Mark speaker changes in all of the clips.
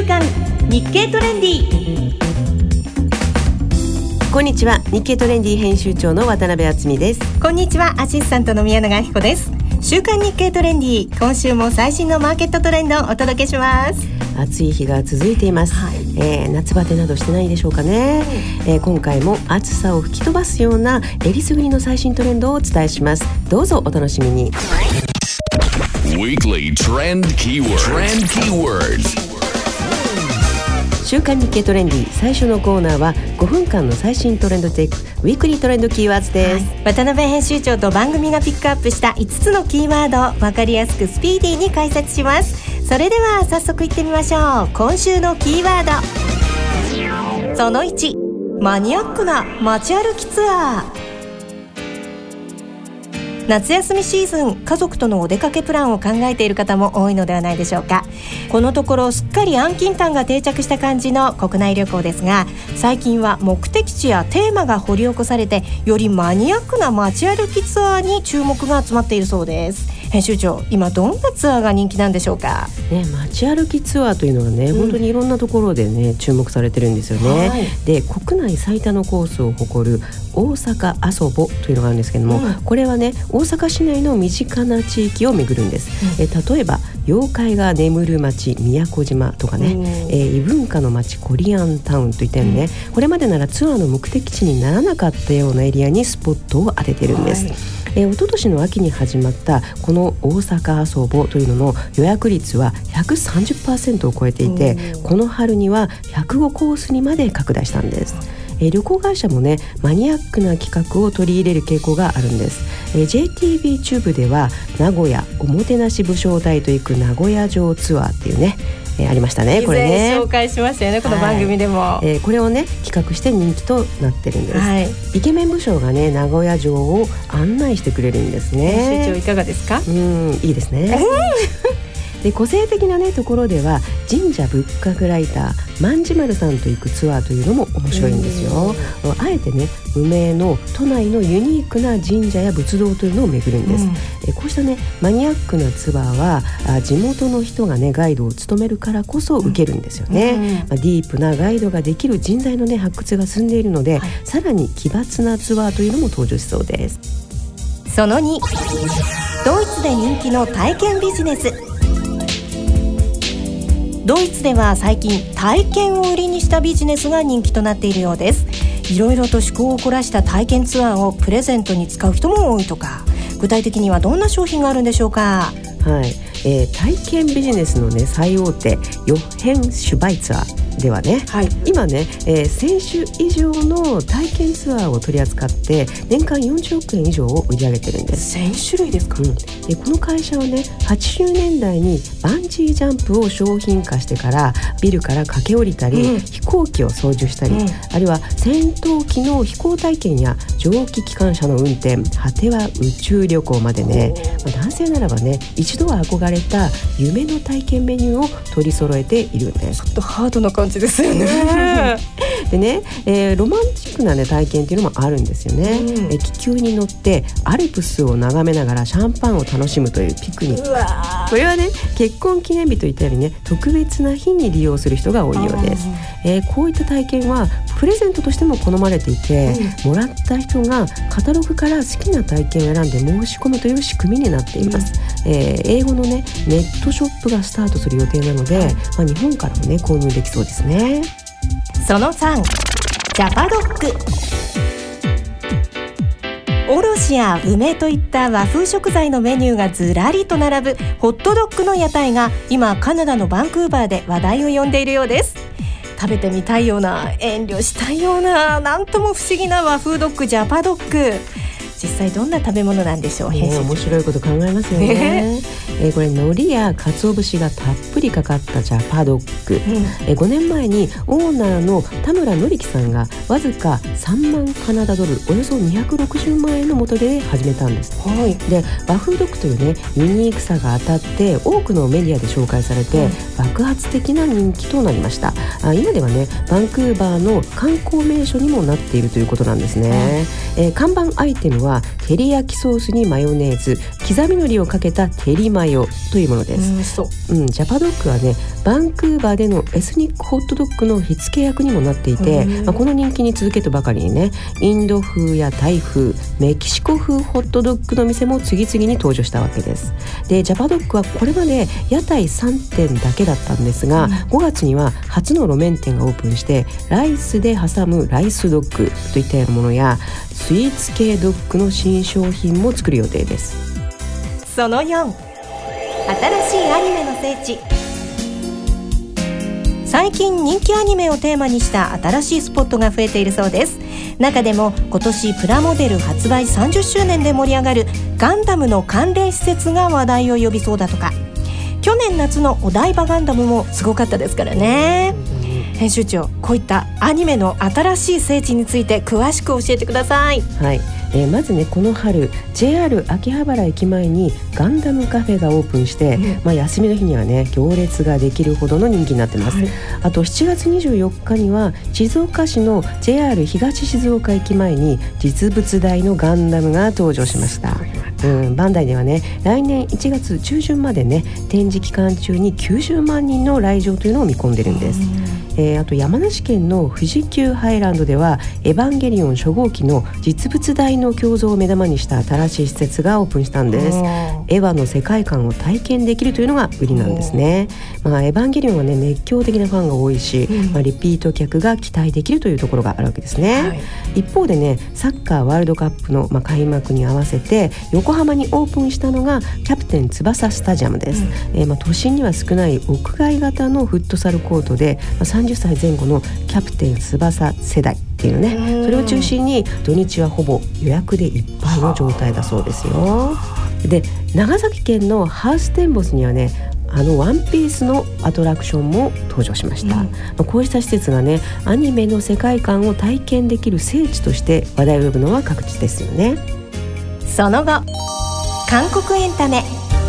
Speaker 1: 刊日経トレンディ。
Speaker 2: こんにちは、日経トレンディ編集長の渡辺敦美です。
Speaker 1: こんにちは、アシスタントの宮永彦です。週刊日経トレンディ、今週も最新のマーケットトレンドをお届けします。
Speaker 2: 暑い日が続いています、夏バテなどしてないでしょうかね、今回も暑さを吹き飛ばすようなえりすぐりの最新トレンドをお伝えします。どうぞお楽しみに。
Speaker 3: Weekly Trend Keywords。
Speaker 2: 週刊日経トレンディ、最初のコーナーは5分間の最新トレンドチェック、ウィークリートレンドキーワードです、
Speaker 1: 渡辺編集長と番組がピックアップした5つのキーワードを分かりやすくスピーディーに解説します。それでは早速いってみましょう。今週のキーワード、その1、マニアックな街歩きツアー。夏休みシーズン、家族とのお出かけプランを考えている方も多いのではないでしょうか。このところすっかり安近感が定着した感じの国内旅行ですが、最近は目的地やテーマが掘り起こされて、よりマニアックな街歩きツアーに注目が集まっているそうです。編集長、今どんなツアーが人気なんでしょうか。
Speaker 2: 街歩きツアーというのはね、本当にいろんなところでね注目されてるんですよね、で、国内最多のコースを誇る大阪あそぼというのがあるんですけども、これはね、大阪市内の身近な地域を巡るんです、例えば妖怪が眠る町宮古島とかね、異文化の町コリアンタウンといったようにね、これまでならツアーの目的地にならなかったようなエリアにスポットを当ててるんです、一昨年の秋に始まったこの大阪あそぼというのの予約率は 130% を超えていて、この春には105コースにまで拡大したんです。旅行会社もね、マニアックな企画を取り入れる傾向があるんです。JTB チューブでは名古屋おもてなし武将隊と行く名古屋城ツアーっていうね、ありましたね。これね、
Speaker 1: 以前紹介しましたよね、この番組でも、
Speaker 2: これをね企画して人気となってるんです、イケメン武将がね名古屋城を案内してくれるんですね。
Speaker 1: 編集長いかがですか。
Speaker 2: いいですねで、個性的なねところでは神社仏閣ライター万事丸さんと行くツアーというのも面白いんですよ。あえてね無名の都内のユニークな神社や仏堂というのを巡るんです、こうしたねマニアックなツアーは地元の人がねガイドを務めるからこそ受けるんですよね、ディープなガイドができる人材のね発掘が進んでいるので、さらに奇抜なツアーというのも登場しそうです。
Speaker 1: その2、ドイツで人気の体験ビジネス。ドイツでは最近体験を売りにしたビジネスが人気となっているようです。いろいろと趣向を凝らした体験ツアーをプレゼントに使う人も多いとか。具体的にはどんな商品があるんでしょうか。
Speaker 2: 体験ビジネスのね最大手ヨッヘンシュバイツァーではね、今ね、1000種以上の体験ツアーを取り扱って年間40億円以上を売り上げてるんです。
Speaker 1: 1000種類ですか。
Speaker 2: で、この会社はね80年代にバンジージャンプを商品化してからビルから駆け下りたり、飛行機を操縦したり、あるいは戦闘機の飛行体験や蒸気機関車の運転、果ては宇宙旅行までね、男性ならばね一度は憧れた夢の体験メニューを取り揃えているんです。
Speaker 1: ちょっとハードな感じですよね
Speaker 2: でね、ロマンチックな、ね、体験っていうのもあるんですよね、気球に乗ってアルプスを眺めながらシャンパンを楽しむというピクニック。これはね結婚記念日といったようにね特別な日に利用する人が多いようです、こういった体験はプレゼントとしても好まれていて、もらった人がカタログから好きな体験を選んで申し込むという仕組みになっています、英語のねネットショップがスタートする予定なので、日本からもね購入できそうですね。
Speaker 1: その3、ジャパドッグ。おろしや梅といった和風食材のメニューがずらりと並ぶホットドッグの屋台が今カナダのバンクーバーで話題を呼んでいるようです。食べてみたいような、遠慮したいような、なんとも不思議な和風ドッグジャパドッグ。実際どんな食べ物なんでしょう。
Speaker 2: 面白いこと考えますよね、これ海苔や鰹節がたっぷりかかったジャパドッグ、5年前にオーナーの田村紀樹さんがわずか3万カナダドル、およそ260万円の元で始めたんです、で和風ドッグというねユニークさが当たって多くのメディアで紹介されて、爆発的な人気となりました。今ではねバンクーバーの観光名所にもなっているということなんですね、看板アイテムはは照り焼きソースにマヨネーズ、刻み海苔をかけた照りマヨというものです。ジャパドッグはね、バンクーバーでのエスニックホットドッグの火付け役にもなっていて、この人気に続けとばかりにね、インド風やタイ風、メキシコ風ホットドッグの店も次々に登場したわけです。でジャパドッグはこれまで屋台3店だけだったんですが、5月には初の路面店がオープンして、ライスで挟むライスドッグといったようなものやスイーツ系ドッグの新商品も作る予定です。
Speaker 1: その4、新しいアニメの聖地。最近人気アニメをテーマにした新しいスポットが増えているそうです。中でも今年プラモデル発売30周年で盛り上がるガンダムの関連施設が話題を呼びそうだとか。去年夏のお台場ガンダムもすごかったですからね。編集長、こういったアニメの新しい聖地について詳しく教えてください。
Speaker 2: はい、まずね、この春 JR 秋葉原駅前にガンダムカフェがオープンして、休みの日にはね行列ができるほどの人気になってます、あと7月24日には静岡市の JR 東静岡駅前に実物大のガンダムが登場しました。バンダイではね、来年1月中旬までね、展示期間中に90万人の来場というのを見込んでるんです。あと山梨県の富士急ハイランドではエヴァンゲリオン初号機の実物大の胸像を目玉にした新しい施設がオープンしたんです。エヴァの世界観を体験できるというのが売りなんですね。エヴァンゲリオンはね、熱狂的なファンが多いし、リピート客が期待できるというところがあるわけですね、一方でね、サッカーワールドカップの、開幕に合わせて横浜にオープンしたのがキャプテン翼スタジアムです、都心には少ない屋外型のフットサルコートで、30歳前後のキャプテン翼世代っていうね、それを中心に土日はほぼ予約でいっぱいの状態だそうですよ。で長崎県のハウステンボスにはね、ワンピースのアトラクションも登場しました、こうした施設がね、アニメの世界観を体験できる聖地として話題を呼ぶのは確実ですよね。
Speaker 1: その後、韓国エンタメ。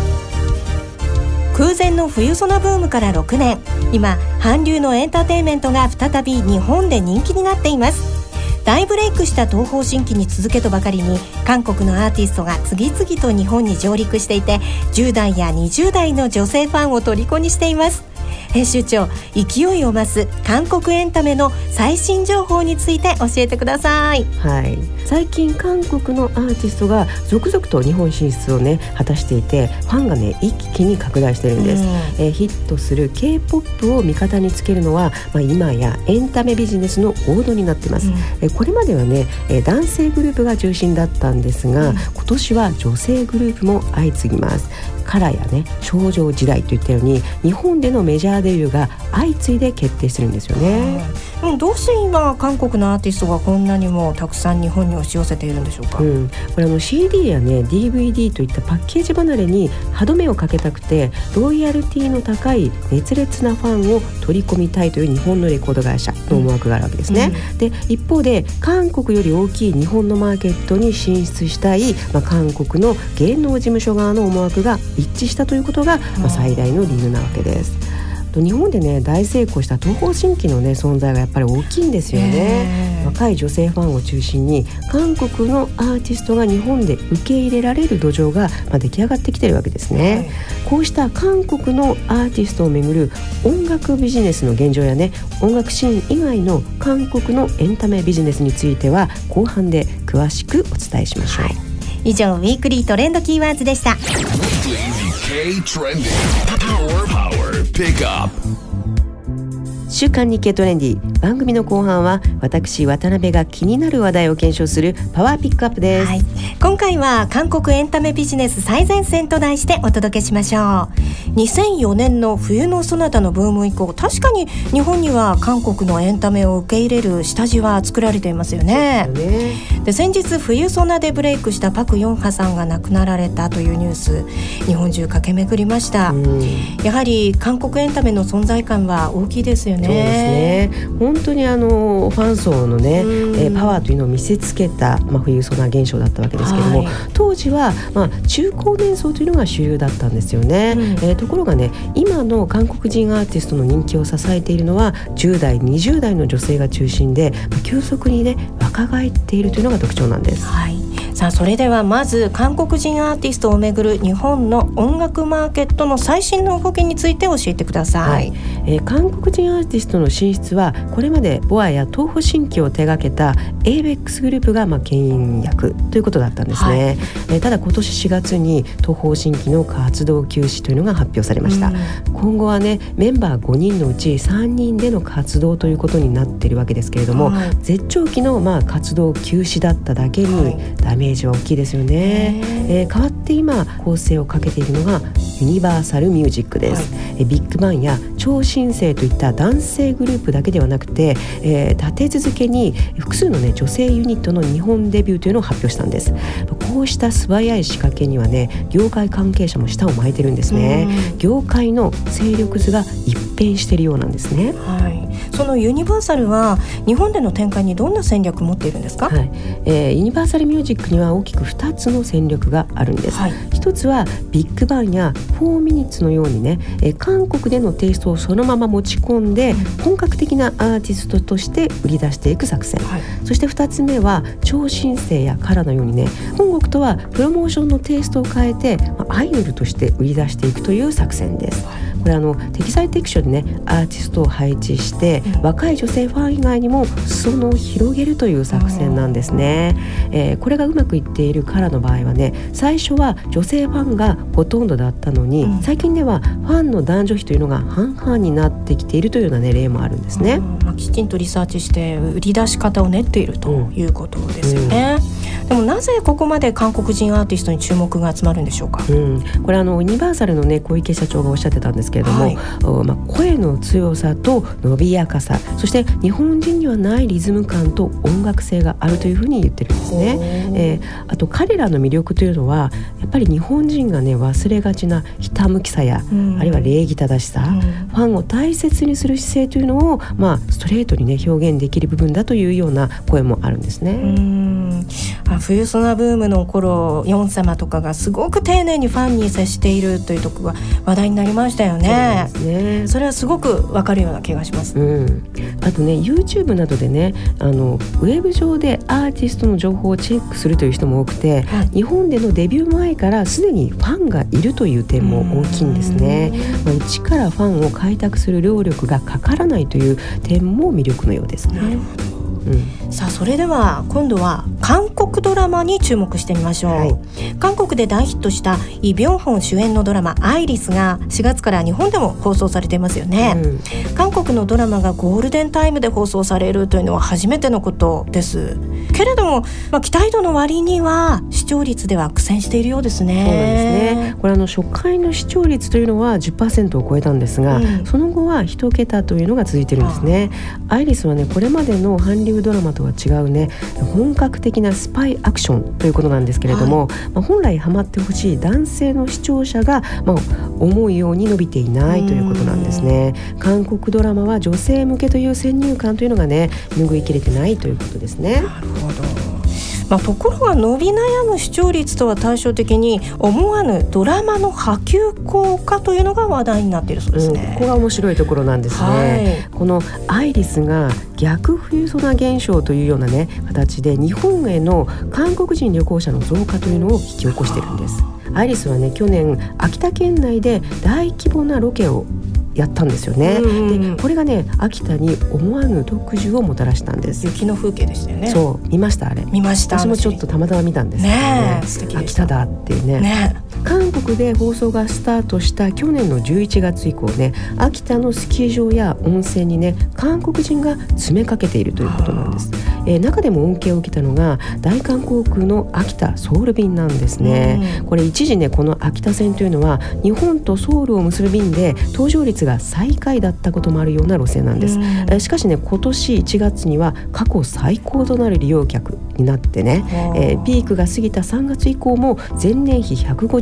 Speaker 1: 空前の冬ソナブームから6年、今韓流のエンターテインメントが再び日本で人気になっています。大ブレイクした東方神起に続けとばかりに、韓国のアーティストが次々と日本に上陸していて、10代や20代の女性ファンを虜にしています。編集長、勢いを増す韓国エンタメの最新情報について教えてください。
Speaker 2: 最近韓国のアーティストが続々と日本進出をね果たしていて、ファンがね一気に拡大してるんです、ヒットする K-POP を味方につけるのは、今やエンタメビジネスの王道になってます、これまではね、男性グループが中心だったんですが、今年は女性グループも相次ぎます。カラやね、少女時代といったように日本でのメジャーデビューが相次いで決定するんですよね、
Speaker 1: どうして今韓国のアーティストがこんなにもたくさん日本に押し寄せているんでしょうか。
Speaker 2: これCD やね DVD といったパッケージ離れに歯止めをかけたくて、ロイヤルティの高い熱烈なファンを取り込みたいという日本のレコード会社の思惑があるわけですね、で一方で韓国より大きい日本のマーケットに進出したい、韓国の芸能事務所側の思惑が一致したということが、最大の理由なわけです。日本でね大成功した東方神起のね存在がやっぱり大きいんですよね。若い女性ファンを中心に韓国のアーティストが日本で受け入れられる土壌が、出来上がってきているわけですね、こうした韓国のアーティストをめぐる音楽ビジネスの現状やね、音楽シーン以外の韓国のエンタメビジネスについては後半で詳しくお伝えしましょう、
Speaker 1: 以上、ウィークリートレンドキーワードでした。
Speaker 2: 週刊日経トレンディ、番組の後半は私渡辺が気になる話題を検証するパワーピックアップです、
Speaker 1: 今回は韓国エンタメビジネス最前線と題してお届けしましょう。2004年の冬のソナタのブーム以降、確かに日本には韓国のエンタメを受け入れる下地は作られていますよね。で先日冬ソナでブレイクしたパク・ヨンハさんが亡くなられたというニュース、日本中駆け巡りました。やはり韓国エンタメの存在感は大きいですよね。
Speaker 2: そうですね、本当にファン層のね、パワーというのを見せつけた、冬ソナ現象だったわけですけども、当時は、中高年層というのが主流だったんですよね、ところがね、今の韓国人アーティストの人気を支えているのは10代20代の女性が中心で、急速にね若返っているというのが特徴なんです、
Speaker 1: さあそれではまず韓国人アーティストをめぐる日本の音楽マーケットの最新の動きについて教えてください。
Speaker 2: 韓国人アーティストの進出はこれまでボアや東方神起を手掛けた ABEX グループが牽引役ということだったんですね。ただ今年4月に東方神起の活動休止というのが発表されました。今後はねメンバー5人のうち3人での活動ということになっているわけですけれども、絶頂期の活動休止だっただけにダメージは大きいですよね。代わって今構成をかけているのがユニバーサルミュージックです。ビッグバンや超新星といった男性グループだけではなくて、立て続けに複数の女性ユニットの日本デビューというのを発表したんです。こうした素早い仕掛けにはね業界関係者も舌を巻いてるんですね。業界の勢力図が一変しているようなんですね。
Speaker 1: そのユニバーサルは日本での展開にどんな戦略を持っているんですか？
Speaker 2: ユニバーサルミュージックには大きく2つの戦略があるんです。一つはビッグバンや4ミニッツのようにね、韓国でのテイストをそのまま持ち込んで、本格的なアーティストとして売り出していく作戦。そして2つ目は超新星やカラのようにね本国とはプロモーションのテイストを変えてアイドルとして売り出していくという作戦です。これ適材適所でねアーティストを配置して、若い女性ファン以外にも裾野を広げるという作戦なんですね。これがうまくいっているカラの場合はね最初は女性ファンがほとんどだったのに、最近ではファンの男女比というのが半々になってきているというような、例もあるんですね。
Speaker 1: きちんとリサーチして売り出し方を練っているということですよね。でもなぜここまで韓国人アーティストに注目が集まるんでしょうか？
Speaker 2: これユニバーサルのね小池社長がおっしゃってたんですけれども、声の強さと伸びやかさ、そして日本人にはないリズム感と音楽性があるというふうに言ってるんですね。あと彼らの魅力というのはやっぱり日本人がね忘れがちなひたむきさや、あるいは礼儀正しさ、ファンを大切にする姿勢というのをストレートにね表現できる部分だというような声もあるんですね。
Speaker 1: 冬ソナブームの頃ヨン様とかがすごく丁寧にファンに接しているというところが話題になりましたよね。そうですね。それはすごくわかるような気がします。
Speaker 2: あとね YouTube などでねウェブ上でアーティストの情報をチェックするという人も多くて、日本でのデビュー前からすでにファンがいるという点も大きいんですね。一からファンを開拓する労力がかからないという点も魅力のようですね。
Speaker 1: なるほど。さあそれでは今度は韓国ドラマに注目してみましょう。韓国で大ヒットしたイ・ビョンホン主演のドラマアイリスが4月から日本でも放送されていますよね。韓国のドラマがゴールデンタイムで放送されるというのは初めてのことですけれども、期待度の割には視聴率では苦戦しているようですね。
Speaker 2: そうなんですね。これ初回の視聴率というのは 10% を超えたんですが、その後は1桁というのが続いているんですね。アイリスはねこれまでの韓流ドラマとは違うね本格的なスパイアクションということなんですけれども、本来ハマってほしい男性の視聴者が、思うように伸びていないということなんですね。韓国ドラマは女性向けという先入観というのがね拭いきれてないということですね。
Speaker 1: なるほど。ところが伸び悩む視聴率とは対照的に思わぬドラマの波及効果というのが話題になっているそうですね。
Speaker 2: ここが面白いところなんですね。このアイリスが逆冬ソナ現象というようなね形で日本への韓国人旅行者の増加というのを引き起こしているんです。アイリスはね去年秋田県内で大規模なロケをやったんですよね。でこれがね秋田に思わぬ特需をもたらしたんです。
Speaker 1: 雪の風景でしたよね。
Speaker 2: そう見ましたあれ。
Speaker 1: 見ました。
Speaker 2: 私もちょっとたまたま見たんですけどね。素敵でした。秋田だっていうね。韓国で放送がスタートした去年の11月以降ね秋田のスキー場や温泉にね韓国人が詰めかけているということなんです。中でも恩恵を受けたのが大韓航空の秋田ソウル便なんですね。これ一時ねこの秋田線というのは日本とソウルを結る便で搭乗率が最下位だったこともあるような路線なんです。しかしね今年1月には過去最高となる利用客になってね、ピークが過ぎた3月以降も前年比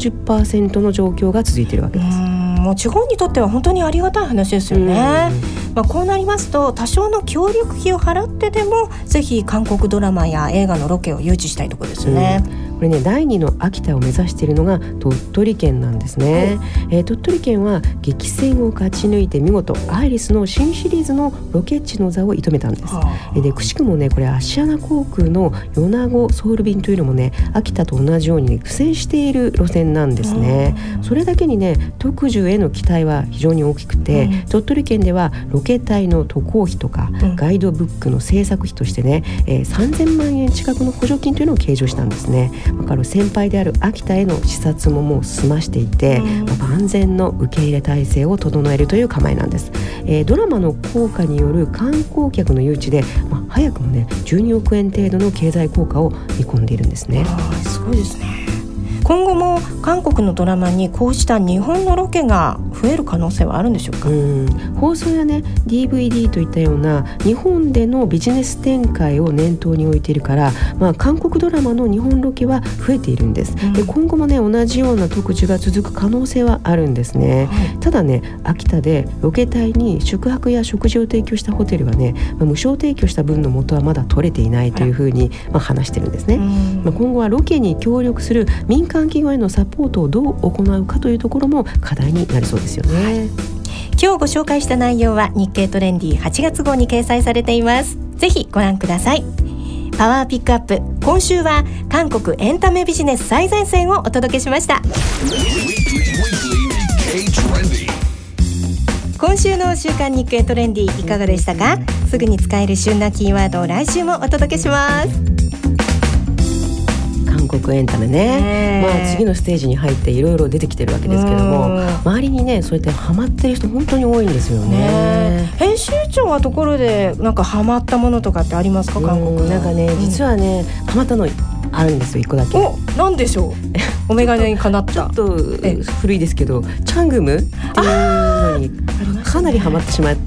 Speaker 2: 150% の状況が続いているわけです。
Speaker 1: もう地方にとっては本当にありがたい話ですよね。こうなりますと多少の協力費を払ってでもぜひ韓国ドラマや映画のロケを誘致したいところですよね。
Speaker 2: これね第2の秋田を目指しているのが鳥取県なんですね。鳥取県は激戦を勝ち抜いて見事アイリスの新シリーズのロケ地の座を射止めたんです。でくしくもねこれアシアナ航空の米子ソウル便というのもね秋田と同じように、ね、苦戦している路線なんですね。それだけにね特需への期待は非常に大きくて、鳥取県ではロケ隊の渡航費とか、ガイドブックの制作費としてね、3000万円近くの補助金というのを計上したんですね。だから先輩である秋田への視察ももう済ましていて、万全の受け入れ体制を整えるという構えなんです。ドラマの効果による観光客の誘致で、早くもね12億円程度の経済効果を見込んでいるんですね。
Speaker 1: すごいですね。今後も韓国のドラマにこうした日本のロケが増える可能性はあるんでしょうか。
Speaker 2: 放送やね DVD といったような日本でのビジネス展開を念頭に置いているから、韓国ドラマの日本ロケは増えているんです。で今後もね同じような特需が続く可能性はあるんですね。ただね秋田でロケ隊に宿泊や食事を提供したホテルはね、無償提供した分の元はまだ取れていないというふうに、話してるんですね。今後はロケに協力する民間企業へのサポートをどう行うかというところも課題になりそうですよね。
Speaker 1: 今日ご紹介した内容は日経トレンディ8月号に掲載されています。ぜひご覧ください。パワーピックアップ、今週は韓国エンタメビジネス最前線をお届けしました。今週の週刊日経トレンディいかがでしたか。すぐに使える旬なキーワードを来週もお届けします。
Speaker 2: 韓国エンタメね、次のステージに入っていろいろ出てきてるわけですけども、周りにねそうやってハマってる人本当に多いんですよね。
Speaker 1: 編集長はところでなんかハマったものとかってありますか。韓国
Speaker 2: なんかね、実はねハマったのあるんですよ、1個だけ。
Speaker 1: なんでしょう。お眼鏡にかなった
Speaker 2: ちょっと古いですけどチャングムっていうのにかなりハマってしまって、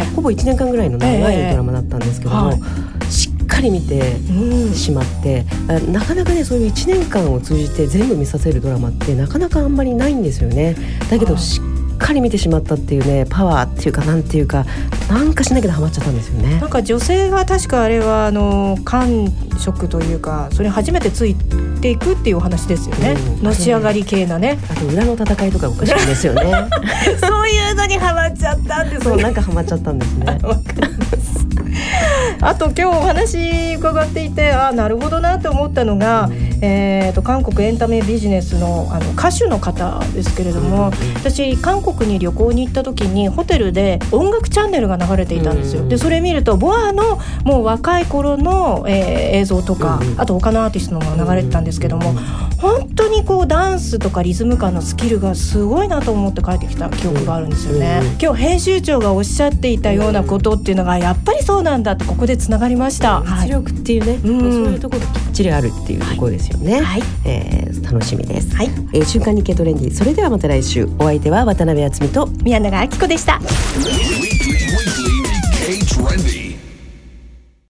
Speaker 2: ほぼ1年間ぐらいの長いドラマだったんですけども、しっかり見てしまって、なかなかねそういう1年間を通じて全部見させるドラマってなかなかあんまりないんですよね。だけどしっかり見てしまったっていうね、パワーっていうかなんていうか、なんかしなきゃハマっちゃったんですよね。
Speaker 1: なんか女性が確かあれは感触というか、それに初めてついていくっていうお話ですよね。のし上がり系なね。
Speaker 2: あと裏の戦いとかおかしいんですよね
Speaker 1: そういうのにハマっちゃったんですね。
Speaker 2: そう、なんかハマっちゃったんですねわかります。
Speaker 1: あと今日お話伺っていて、なるほどなと思ったのが、韓国エンタメビジネスの、歌手の方ですけれども、私韓国に旅行に行った時にホテルで音楽チャンネルが流れていたんですよ。でそれ見るとボアのもう若い頃の、映像とか、あと他のアーティストのものが流れてたんですけども、本当にこうダンスとかリズム感のスキルがすごいなと思って帰ってきた記憶があるんですよね。今日編集長がおっしゃっていたようなことっていうのがやっぱりそうなんだってここでつながりました。
Speaker 2: 実力っていうね、そういうところがきっちりあるっていうところですよね。楽しみです。週刊日経トレンディ、それではまた来週。お相手は渡辺敦美と
Speaker 1: 宮永明子でした。